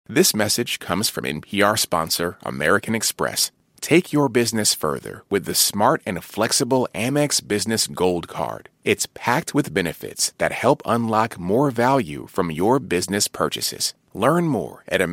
This message comes from NPR sponsor American Express. Take your business further with the smart and flexible Amex Business Gold Card. It's packed with benefits that help unlock more value from your business purchases. Learn more at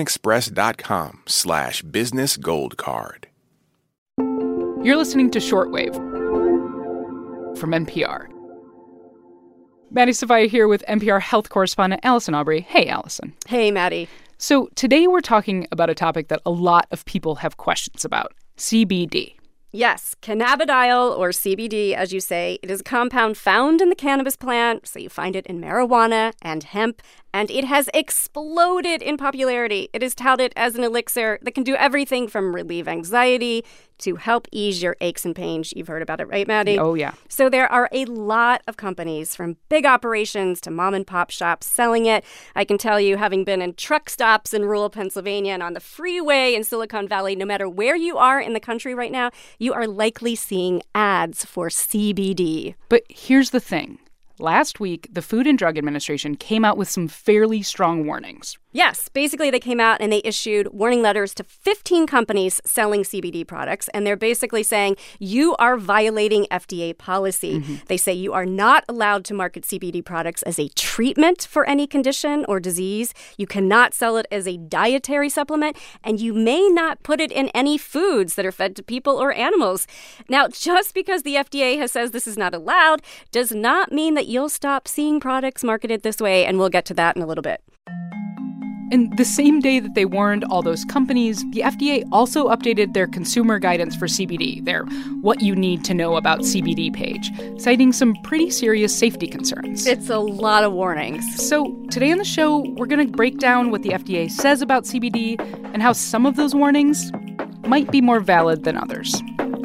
americanexpress.com/businessgoldcard. You're listening to Shortwave from NPR. Maddie Sofia here with NPR health correspondent Allison Aubrey. Hey, Allison. Hey, Maddie. So today we're talking about a topic that a lot of people have questions about, CBD. Yes, cannabidiol, or CBD, as you say. It is a compound found in the cannabis plant, so you find it in marijuana and hemp, and it has exploded in popularity. It is touted as an elixir that can do everything from relieve anxiety to help ease your aches and pains. You've heard about it, right, Maddie? Oh, yeah. So there are a lot of companies, from big operations to mom-and-pop shops, selling it. I can tell you, having been in truck stops in rural Pennsylvania and on the freeway in Silicon Valley, no matter where you are in the country right now, you are likely seeing ads for CBD. But here's the thing. Last week, the Food and Drug Administration came out with some fairly strong warnings. Yes, basically they came out and they issued warning letters to 15 companies selling CBD products, and they're basically saying you are violating FDA policy. They say you are not allowed to market CBD products as a treatment for any condition or disease. You cannot sell it as a dietary supplement, and you may not put it in any foods that are fed to people or animals. Now, just because the FDA says this is not allowed does not mean that you'll stop seeing products marketed this way, and we'll get to that in a little bit. And the same day that they warned all those companies, the FDA also updated their consumer guidance for CBD, their What You Need to Know About CBD page, citing some pretty serious safety concerns. It's a lot of warnings. So today on the show, we're going to break down what the FDA says about CBD and how some of those warnings might be more valid than others.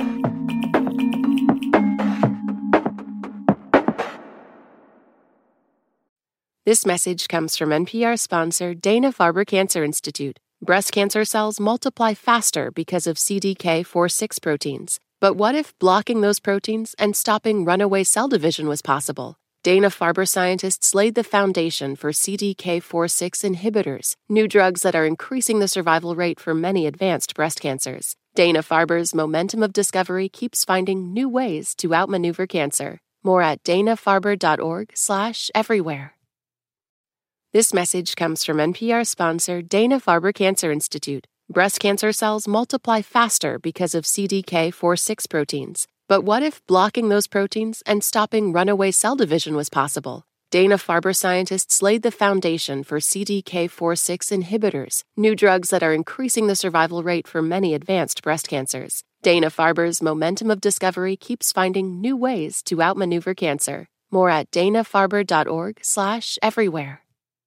This message comes from NPR sponsor Dana-Farber Cancer Institute. Breast cancer cells multiply faster because of CDK4/6 proteins. But what if blocking those proteins and stopping runaway cell division was possible? Dana-Farber scientists laid the foundation for CDK4/6 inhibitors, new drugs that are increasing the survival rate for many advanced breast cancers. Dana-Farber's momentum of discovery keeps finding new ways to outmaneuver cancer. More at danafarber.org/everywhere. This message comes from NPR sponsor Dana-Farber Cancer Institute. Breast cancer cells multiply faster because of CDK4/6 proteins. But what if blocking those proteins and stopping runaway cell division was possible? Dana-Farber scientists laid the foundation for CDK4/6 inhibitors, new drugs that are increasing the survival rate for many advanced breast cancers. Dana-Farber's momentum of discovery keeps finding new ways to outmaneuver cancer. More at danafarber.org/everywhere.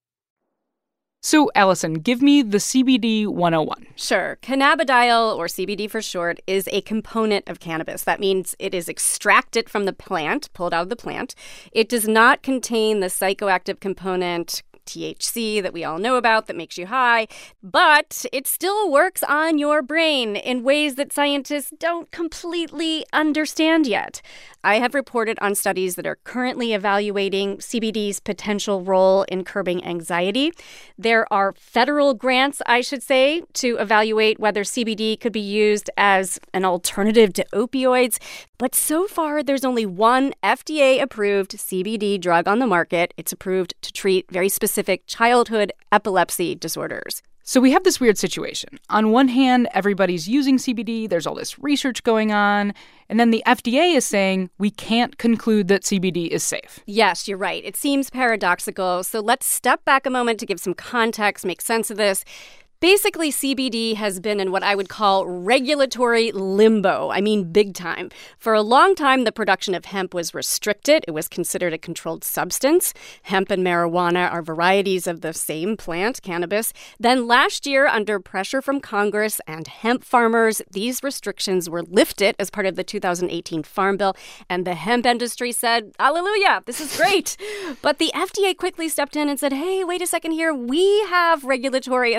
So, Allison, give me the CBD 101. Sure. Cannabidiol, or CBD for short, is a component of cannabis. That means it is extracted from the plant, pulled out of the plant. It does not contain the psychoactive component THC that we all know about that makes you high, but it still works on your brain in ways that scientists don't completely understand yet. I have reported on studies that are currently evaluating CBD's potential role in curbing anxiety. There are federal grants, I should say, to evaluate whether CBD could be used as an alternative to opioids. But so far, there's only one FDA-approved CBD drug on the market. It's approved to treat very specific childhood epilepsy disorders. So we have this weird situation. On one hand, everybody's using CBD. There's all this research going on. And then the FDA is saying we can't conclude that CBD is safe. Yes, you're right. It seems paradoxical. So let's step back a moment to give some context, make sense of this. Basically, CBD has been in what I would call regulatory limbo. I mean, big time. For a long time, the production of hemp was restricted. It was considered a controlled substance. Hemp and marijuana are varieties of the same plant, cannabis. Then last year, under pressure from Congress and hemp farmers, these restrictions were lifted as part of the 2018 Farm Bill. And the hemp industry said, hallelujah, this is great. But the FDA quickly stepped in and said, hey, wait a second here. We have regulatory authority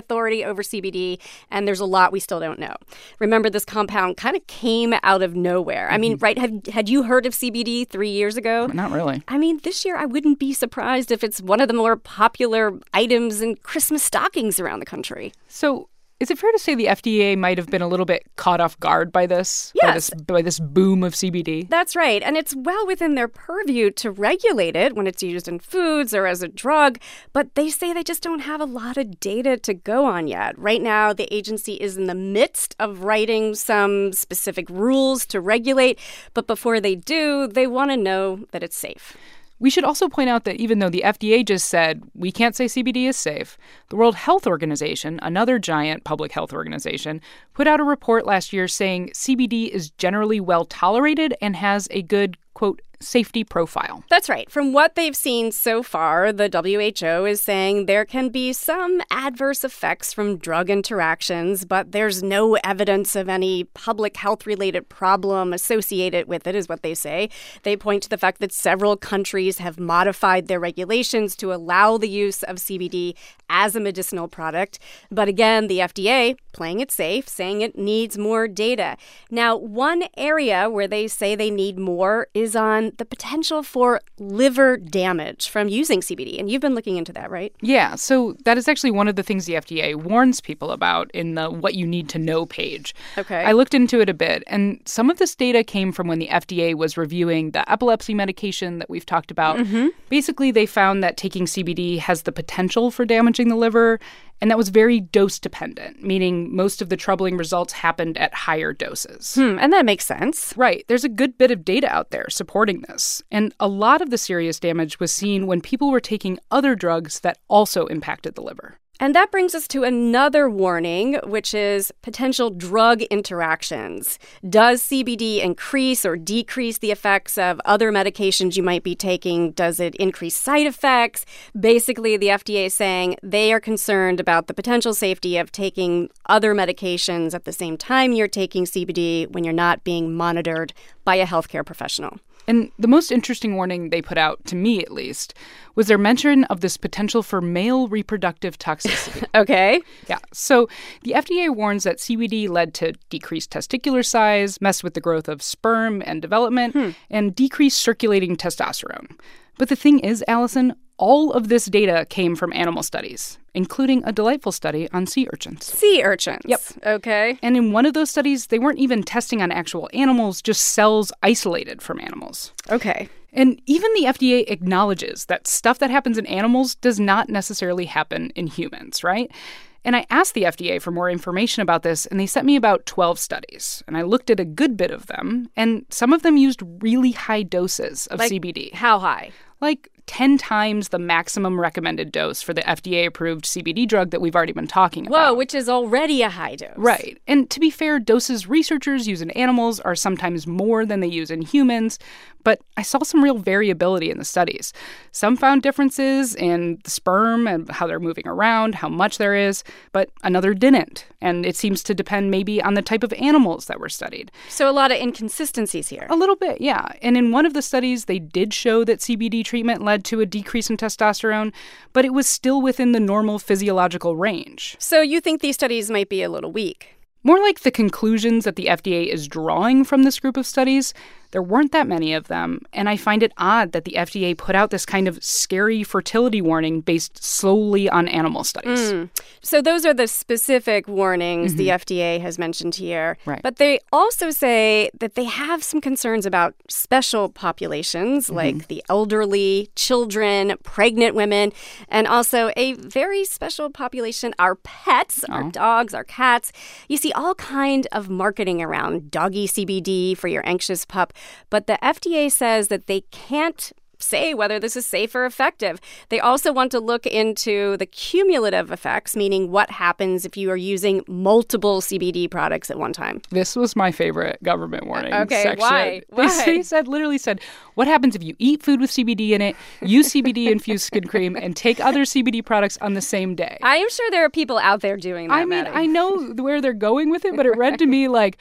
over CBD, and there's a lot we still don't know. Remember, this compound kind of came out of nowhere. I mean, right, had you heard of CBD 3 years ago? Not really. I mean, this year I wouldn't be surprised if it's one of the more popular items in Christmas stockings around the country. So is it fair to say the FDA might have been a little bit caught off guard by this? Yes. By this boom of CBD? That's right. And it's well within their purview to regulate it when it's used in foods or as a drug. But they say they just don't have a lot of data to go on yet. Right now, the agency is in the midst of writing some specific rules to regulate. But before they do, they want to know that it's safe. We should also point out that even though the FDA just said we can't say CBD is safe, the World Health Organization, another giant public health organization, put out a report last year saying CBD is generally well tolerated and has a good, quote, safety profile. That's right. From what they've seen so far, the WHO is saying there can be some adverse effects from drug interactions, but there's no evidence of any public health-related problem associated with it, is what they say. They point to the fact that several countries have modified their regulations to allow the use of CBD as a medicinal product. But again, the FDA, playing it safe, saying it needs more data. Now, one area where they say they need more is on the potential for liver damage from using CBD. And you've been looking into that, right? Yeah, so that is actually one of the things the FDA warns people about in the What You Need to Know page. Okay. I looked into it a bit, and some of this data came from when the FDA was reviewing the epilepsy medication that we've talked about. Mm-hmm. Basically, they found that taking CBD has the potential for damaging the liver, and that was very dose-dependent, meaning most of the troubling results happened at higher doses. And that makes sense. Right. There's a good bit of data out there supporting this. And a lot of the serious damage was seen when people were taking other drugs that also impacted the liver. And that brings us to another warning, which is potential drug interactions. Does CBD increase or decrease the effects of other medications you might be taking? Does it increase side effects? Basically, the FDA is saying they are concerned about the potential safety of taking other medications at the same time you're taking CBD when you're not being monitored by a healthcare professional. And the most interesting warning they put out, to me at least, was their mention of this potential for male reproductive toxicity. Okay. Yeah. So the FDA warns that CBD led to decreased testicular size, messed with the growth of sperm and development, and decreased circulating testosterone. But the thing is, Allison, all of this data came from animal studies, including a delightful study on sea urchins. Sea urchins? Yep. Okay. And in one of those studies, they weren't even testing on actual animals, just cells isolated from animals. Okay. And even the FDA acknowledges that stuff that happens in animals does not necessarily happen in humans, right? And I asked the FDA for more information about this, and they sent me about 12 studies. And I looked at a good bit of them, and some of them used really high doses of CBD. How high? Like 10 times the maximum recommended dose for the FDA-approved CBD drug that we've already been talking about. Whoa, which is already a high dose. Right. And to be fair, doses researchers use in animals are sometimes more than they use in humans, but I saw some real variability in the studies. Some found differences in the sperm and how they're moving around, how much there is, but another didn't. And it seems to depend maybe on the type of animals that were studied. So a lot of inconsistencies here. A little bit, yeah. And in one of the studies, they did show that CBD treatment led to a decrease in testosterone, but it was still within the normal physiological range. So you think these studies might be a little weak? More like the conclusions that the FDA is drawing from this group of studies. There weren't that many of them, and I find it odd that the FDA put out this kind of scary fertility warning based solely on animal studies. So those are the specific warnings the FDA has mentioned here. Right. But they also say that they have some concerns about special populations like the elderly, children, pregnant women, and also a very special population, our pets, our dogs, our cats. You see all kind of marketing around doggy CBD for your anxious pup. But the FDA says that they can't say whether this is safe or effective. They also want to look into the cumulative effects, meaning what happens if you are using multiple CBD products at one time. This was my favorite government warning section. Why? They literally said, what happens if you eat food with CBD in it, use CBD-infused skin cream, and take other CBD products on the same day? I am sure there are people out there doing that, I mean, Maddie. I know where they're going with it, but it read to me like,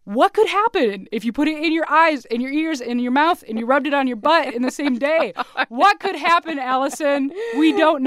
What could happen if you put it in your eyes, in your ears, in your mouth, and you rubbed it on your butt in the same day? What could happen, Allison? We don't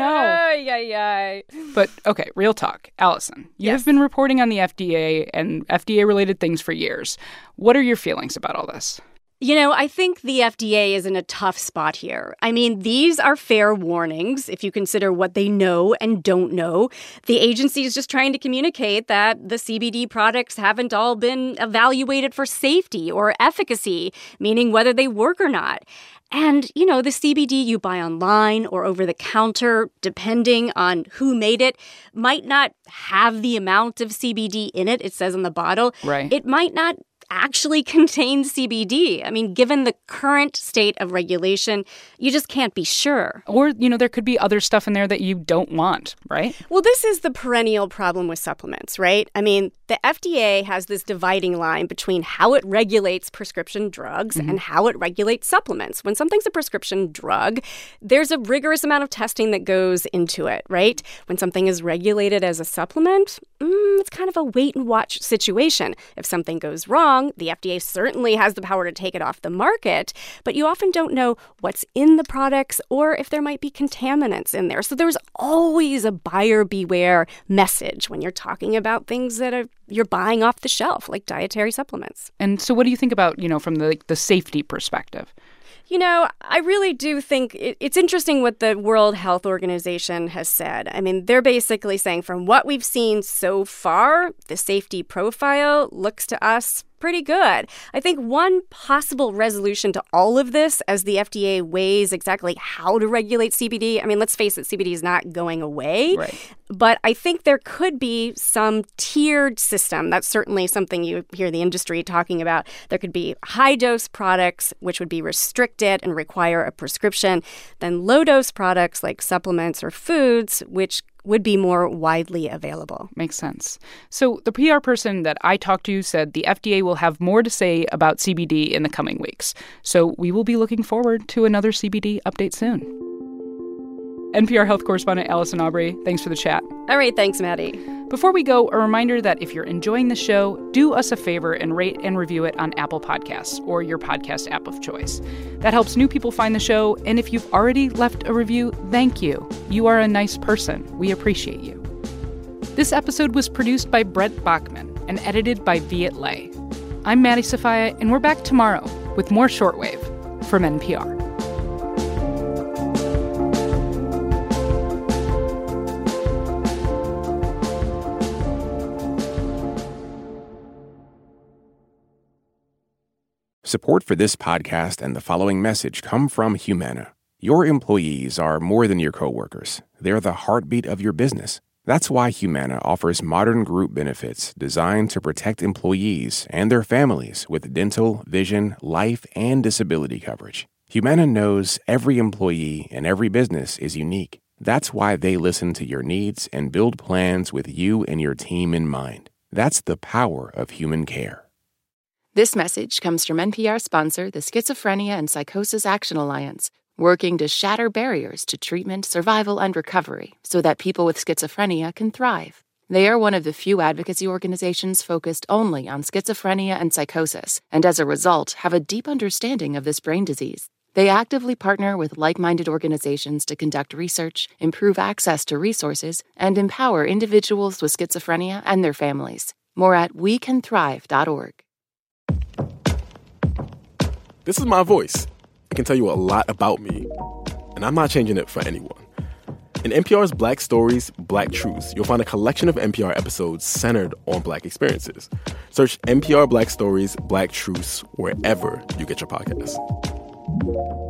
know. But, okay, real talk. Allison, you have been reporting on the FDA and FDA-related things for years. What are your feelings about all this? You know, I think the FDA is in a tough spot here. I mean, these are fair warnings if you consider what they know and don't know. The agency is just trying to communicate that the CBD products haven't all been evaluated for safety or efficacy, meaning whether they work or not. And, you know, the CBD you buy online or over the counter, depending on who made it, might not have the amount of CBD in it, it says on the bottle. Right. It might not actually contain CBD. I mean, given the current state of regulation, you just can't be sure. Or, you know, there could be other stuff in there that you don't want, right? Well, this is the perennial problem with supplements, right? I mean, the FDA has this dividing line between how it regulates prescription drugs and how it regulates supplements. When something's a prescription drug, there's a rigorous amount of testing that goes into it, right? When something is regulated as a supplement, it's kind of a wait-and-watch situation. If something goes wrong, the FDA certainly has the power to take it off the market, but you often don't know what's in the products or if there might be contaminants in there. So there's always a buyer beware message when you're talking about things that you're buying off the shelf, like dietary supplements. And so what do you think about, you know, from the safety perspective? You know, I really do think it's interesting what the World Health Organization has said. I mean, they're basically saying from what we've seen so far, the safety profile looks to us pretty good. I think one possible resolution to all of this as the FDA weighs exactly how to regulate CBD, I mean, let's face it, CBD is not going away. Right. But I think there could be some tiered system. That's certainly something you hear the industry talking about. There could be high-dose products, which would be restricted and require a prescription, then low-dose products like supplements or foods, which would be more widely available. Makes sense. So the PR person that I talked to said the FDA will have more to say about CBD in the coming weeks. So we will be looking forward to another CBD update soon. NPR health correspondent Allison Aubrey, thanks for the chat. All right, thanks, Maddie. Before we go, a reminder that if you're enjoying the show, do us a favor and rate and review it on Apple Podcasts or your podcast app of choice. That helps new people find the show, and if you've already left a review, thank you. You are a nice person. We appreciate you. This episode was produced by Brent Bachman and edited by Viet Le. I'm Maddie Sofia, and we're back tomorrow with more Shortwave from NPR. Support for this podcast and the following message come from Humana. Your employees are more than your coworkers. They're the heartbeat of your business. That's why Humana offers modern group benefits designed to protect employees and their families with dental, vision, life, and disability coverage. Humana knows every employee and every business is unique. That's why they listen to your needs and build plans with you and your team in mind. That's the power of human care. This message comes from NPR sponsor, the Schizophrenia and Psychosis Action Alliance, working to shatter barriers to treatment, survival, and recovery so that people with schizophrenia can thrive. They are one of the few advocacy organizations focused only on schizophrenia and psychosis, and as a result, have a deep understanding of this brain disease. They actively partner with like-minded organizations to conduct research, improve access to resources, and empower individuals with schizophrenia and their families. More at wecanthrive.org. This is my voice. It can tell you a lot about me, and I'm not changing it for anyone. In NPR's Black Stories, Black Truths, you'll find a collection of NPR episodes centered on Black experiences. Search NPR Black Stories, Black Truths wherever you get your podcasts.